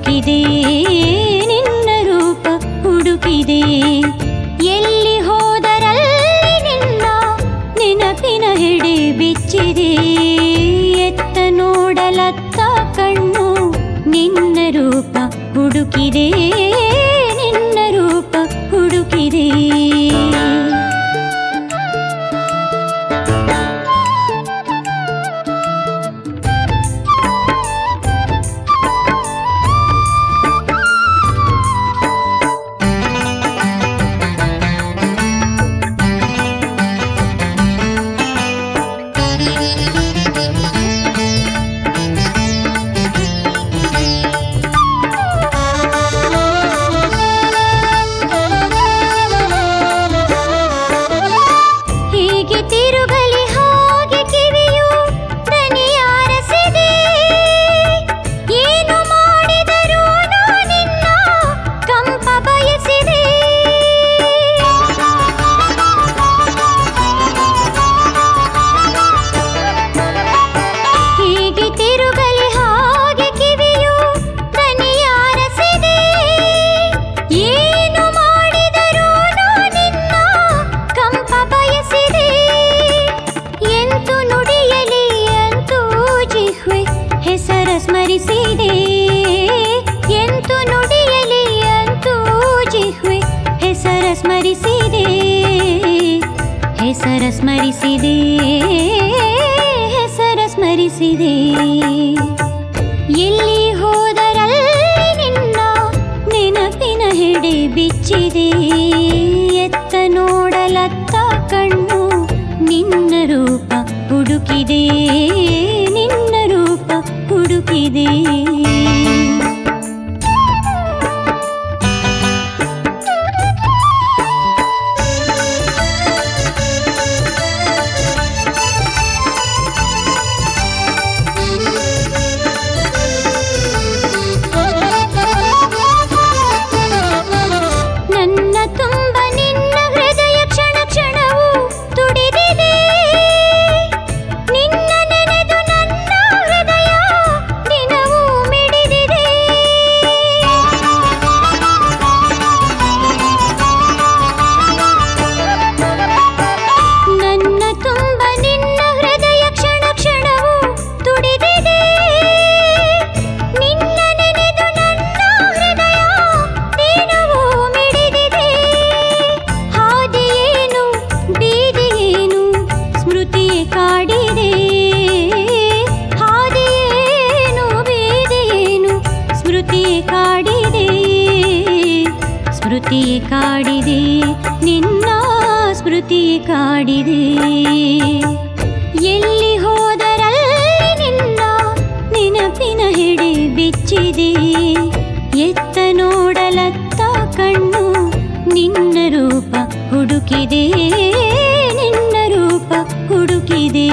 ಹುಡುಕಿದೆ ನಿನ್ನ ರೂಪ ಹುಡುಕಿದೆ ಎಲ್ಲಿ ಹೋದರಲ್ಲಿ ನಿನ್ನ ನೆನಪಿನ ಹೆಡೆ ಬಿಚ್ಚಿದೆ ಎತ್ತ ನೋಡಲತ್ತ ಕಣ್ಣು ನಿನ್ನ ರೂಪ ಹುಡುಕಿದೆ ನಿನ್ನ ರೂಪ ಹುಡುಕಿದೆ ಸ್ಮರಿಸಿದೆ ಎಂತು ನುಡಿಯಲಿ ಅಂತೂ ಜಿಹ್ವೆ ಹೆಸರ ಸ್ಮರಿಸಿದೆ ಹೆಸರ ಸ್ಮರಿಸಿದೆ ಹೆಸರ ಸ್ಮರಿಸಿದೆ ಎಲ್ಲಿ ಹೋದರಲ್ಲಿ ನಿನ್ನ ನೆನಪಿನ ಹೆಡೆ ಬಿಚ್ಚಿದೆ ಎತ್ತ ನೋಡಲತ್ತ ಕಣ್ಣು ನಿನ್ನ ರೂಪ ಹುಡುಕಿದೆ ನಿನ್ನ ರೂಪ ಹುಡುಕಿದೆ ನನ್ನ ತುಂಬ ನಿನ್ನ ಹೃದಯ ಕ್ಷಣ ಕ್ಷಣವೂ ತುಡಿದಿದೆ ನಿನ್ನ ನೆನೆದು ನನ್ನ ಹೃದಯ ದಿನವೂ ಮಿಡಿದಿದೆ ನನ್ನ ತುಂಬ ನಿನ್ನ ಹೃದಯ ಕ್ಷಣ ಕ್ಷಣವೂ ತುಡಿದಿದೆ ನಿನ್ನ ನೆನೆದು ನನ್ನ ಹೃದಯ ದಿನವೂ ಮಿಡಿದಿದೆ ಹಾದಿಯೇನು ಬೀದಿಯೇನು ಸ್ಮೃತಿಯೇ ಕಾಡಿದೆ ಹಾದಿಯೇನು ಬೀದಿಯೇನು ಸ್ಮೃತಿಯೇ ಕಾಡಿದೆ ಸ್ಮೃತಿಯೇ ಕಾಡಿದೆ ನಿನ್ನ ಸ್ಮೃತಿಯೇ ಕಾಡಿದೆ ಎಲ್ಲಿ ಹೋದರಲ್ಲಿ ನಿನ್ನ ನೆನಪಿನ ಹೆಡೆ ಬಿಚ್ಚಿದೆ ಎತ್ತ ನೋಡಲತ್ತ ಕಣ್ಣು ನಿನ್ನ ರೂಪ ಹುಡುಕಿದೆ ನಿನ್ನ ರೂಪ ಹುಡುಕಿದೆ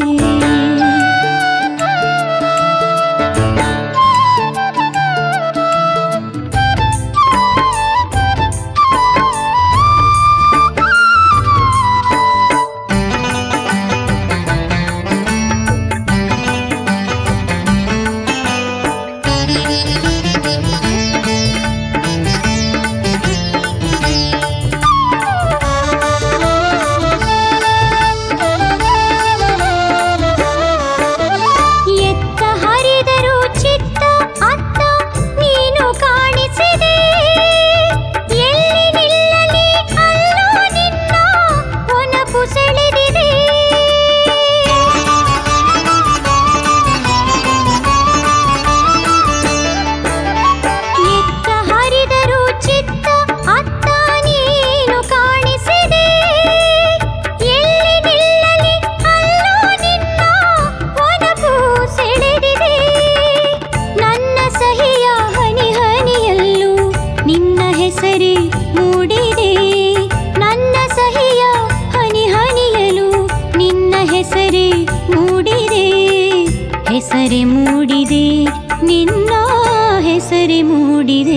ಎತ್ತ ಹರಿದರು ಚಿತ್ತ ಅತ್ತ ನೀನು ಕಾಣಿಸಿದೆ ಎಲ್ಲಿ ನಿಲ್ಲಲಿ ಅಲ್ಲೋ ನಿನ್ನ ಒನಪು ಸೆಳೆದಿದೆ ಎತ್ತ ಹರಿದರು ಚಿತ್ತ ಅತ್ತ ನೀನು ಕಾಣಿಸಿದೆ ಎಲ್ಲಿ ನಿಲ್ಲಲಿ ಅಲ್ಲೋ ನಿನ್ನ ಒನಪು ಸೆಳೆದಿದೆ ನನ್ನ ಸಹಿಯ ಹನಿ ಹನಿಯಲ್ಲೂ ನಿನ್ನ ಹೆಸರೇ ಮೂಡಿದೆ ನನ್ನ ಸಹಿಯ ಹನಿ ಹನಿಯಲ್ಲೂ ನಿನ್ನ ಹೆಸರೇ ಮೂಡಿದೆ ಹೆಸರೇ ಮೂಡಿದೆ ನಿನ್ನ ಹೆಸರೇ ಮೂಡಿದೆ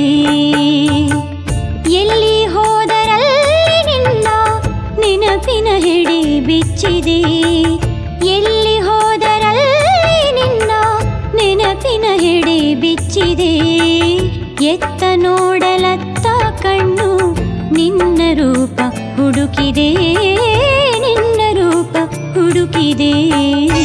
ಎಲ್ಲಿ ಹೋದರಲ್ಲಿ ನಿನ್ನ ನೆನಪಿನ ಹೆಡೆ ಬಿಚ್ಚಿದೆ ಎಲ್ಲಿ ಹೋದರಲ್ಲಿ ನಿನ್ನ ನೆನಪಿನ ಹೆಡೆ ಬಿಚ್ಚಿದೆ ಎತ್ತ ನೋಡಲತ್ತ ಕಣ್ಣು ನಿನ್ನ ರೂಪ ಹುಡುಕಿದೆ, ನಿನ್ನ ರೂಪ ಹುಡುಕಿದೆ.